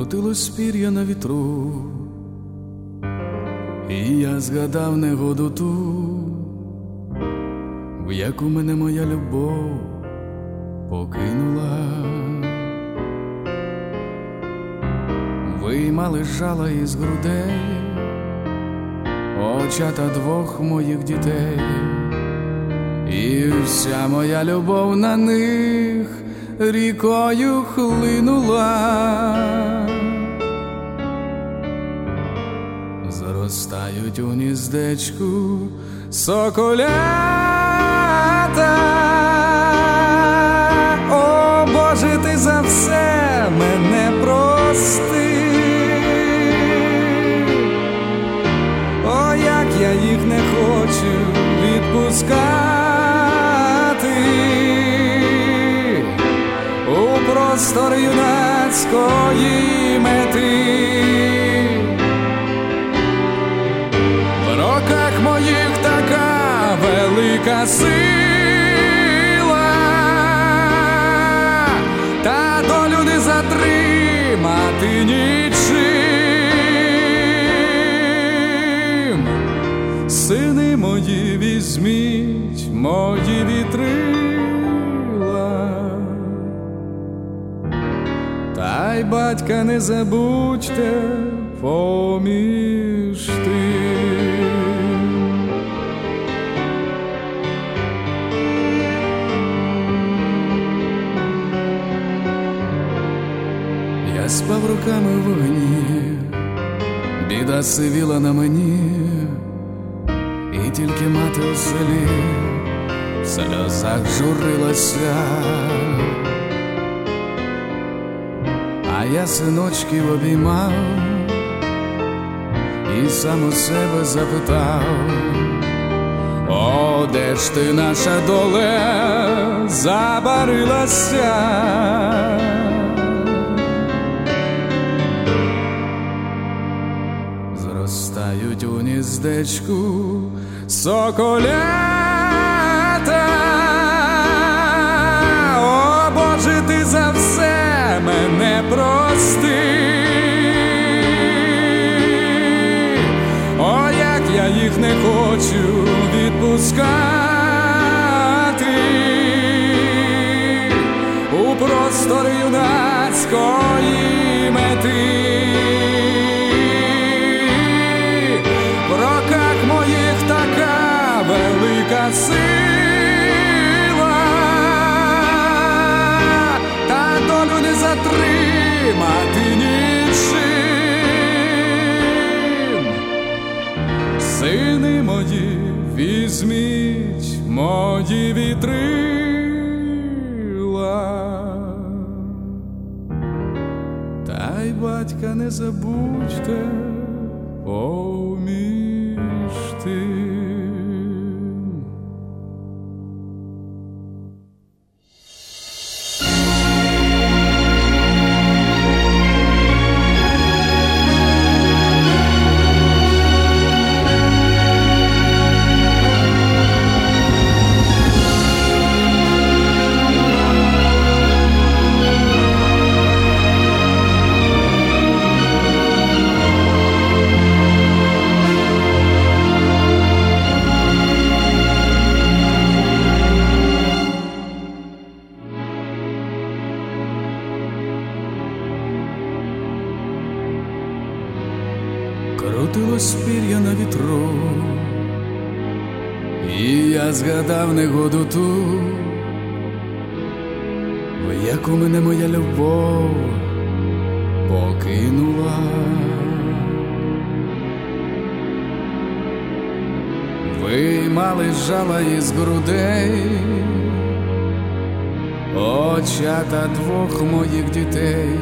Крутилось пір'я на вітру, і я згадав негоду ту, в яку мене моя любов покинула. Виймали жала із грудей очата двох моїх дітей, і вся моя любов на них рікою хлинула. Зростають у гніздечку соколята, о Боже, ти за все мене прости. О, як я їх не хочу відпускати у простор юнацької мети. В роках моїх така велика сила, та долю не затримати нічим. Сини мої, візьміть мої вітрила, та й батька не забудьте поміж тим. Я спав руками в вогні, біда сивіла на мені, і тільки мати у селі в сльозах журилася. А я синочків обіймав і сам у себе запитав: о, де ж ти, наша доле, забарилася? Зростають у гніздечку соколята, о Боже, ти за все мене прости. О, як я їх не хочу відпускати у простор юнацької мети. В роках моїх така велика сила, та долю не затримати нічим. Сини мої, візьміть мої вітрила, та й батька не забудьте поміж тим. Крутилось пір'я на вітру, і я згадав негоду ту, в яку мене моя любов покинула. Виймали жала із грудей очата двох моїх дітей,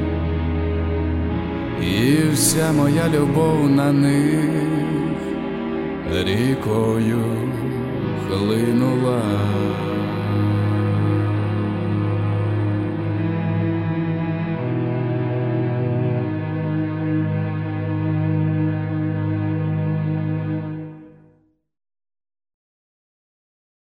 і вся моя любов на них рікою хлинула.